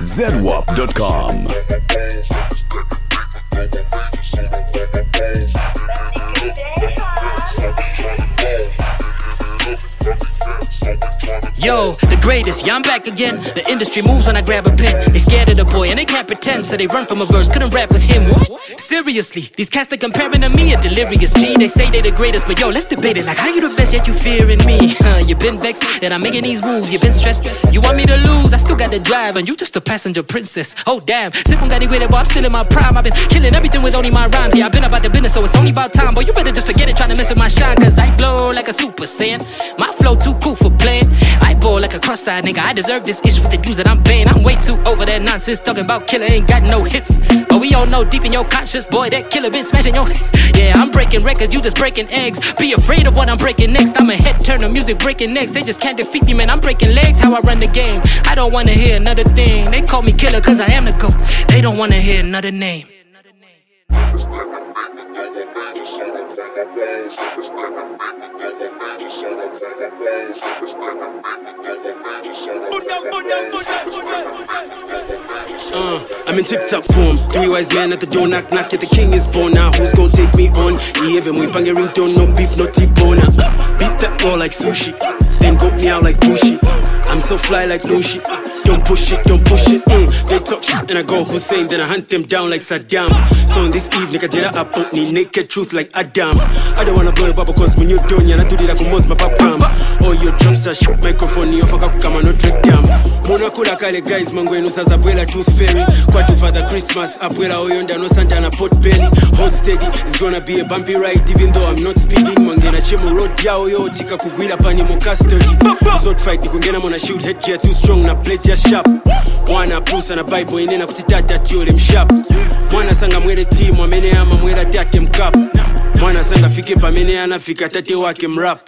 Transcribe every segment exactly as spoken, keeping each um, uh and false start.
zedwap dot com. Yo, the greatest, yeah, I'm back again. The industry moves when I grab a pen. They scared of the boy and they can't pretend, so they run from a verse, couldn't rap with him. What? Seriously, these cats they comparing to me are delirious. G, they say they the greatest, but yo, let's debate it. Like, how you the best yet you fearing me? Huh, you been vexed that I'm making these moves, you been stressed. You want me to lose, I still got the drive, and you just a passenger princess. Oh damn, Simple got it with it, but I'm still in my prime. I've been killing everything with only my rhymes. Yeah, I've been about the business, so it's only about time. But you better just forget it, trying to mess with my shine, cause I glow like a super saiyan. My flow too cool for playing. I ball like a cross-eyed nigga, I deserve this issue with the dudes that I'm paying. I'm way too over that nonsense, talking about killer ain't got no hits. But we all know deep in your conscious, boy, that killer been smashing your yeah, I'm breaking records, you just breaking eggs. Be afraid of what I'm breaking next. I'm a head turner, music breaking necks. They just can't defeat me, man, I'm breaking legs. How I run the game, I don't wanna hear another thing. They call me killer cause I am the GOAT. They don't wanna hear another name. Uh, I'm in tip-top form. Three wise men at the door, knock knock. Yeah, the king is born now. Who's gonna take me on? Even we bang a ringtone, no beef, no T-bone. Uh, beat that raw like sushi, then go me out like Bushi. I'm so fly like Lucy. Don't push it, don't push it. Mm. They talk shit, then I go Hussein, then I hunt them down like Saddam. So in this evening, I did a up me naked truth like Adam. I don't wanna blow your bubble cause when you're done, you're not do that, I can most my papam. Oh, your drops are shit, microphone, you fuck up, come on, no trick down. Mona kula kale guys, mango eno saza abuela tooth fairy. Kwatu Father Christmas, abuela oyonda no Santa na pot belly. Hold steady, it's gonna be a bumpy ride even though I'm not speeding. Mangena chemo road yao yo, tika kugwila pani mo custody. Sword fight, nikungena mona shield headgear too strong na plate ya sharp. Mwana pusa na Bible inena kutitata tiyo dem sharp. Mwana sanga mwere team, wamene ama mwera tate mkap. Mwana sanga fike pa mene ana fika tate wake mrap.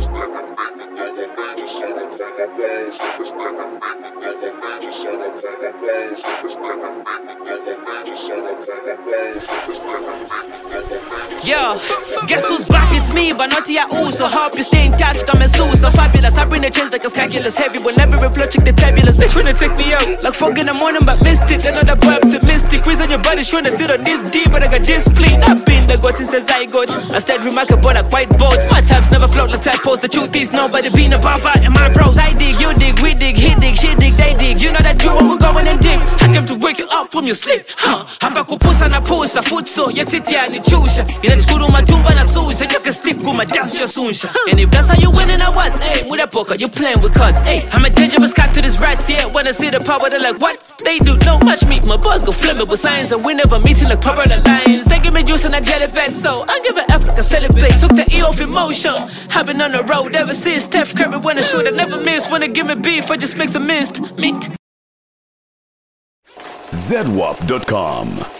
Yo, guess who's back? It's me, but not yet. Ooh, so hope you stay in touch. Come and so so fabulous. I bring the change like a calculus heavy. Whenever we flow, check the tabulous. They tryna take me out like fog in the morning, but missed it. Another boy optimistic. Reason your body tryna sit on this deep, but I got discipline. I've been the goat since I got. I stayed remarkable like white boats. My types never float like typos. The truth is nobody been a baba in my bros. I dig, you dig, we dig, he dig, she dig, they dig. You know that you won't go in and dig. I came to wake you up from your sleep. Huh? Hapa kupusa na pusa foot so yet it ya ni chusha. Inachukuru matumba na suja. You can stick with my dance your sunsha. And if that's how you winning at once, hey, with a poker, you playing with cards, hey. I'm a dangerous cat to this rats, yeah. When I see the power, they're like, what? They do no much meat. My boss go flammable science, and we never meeting like power the lions. They give me juice and I get it back, so I give it F like a celebrate. Took the E off emotion. I've been on the road ever since Steph Curry when I shoot, I never miss. When they give me beef, I just mix a minced meat. zedwap dot com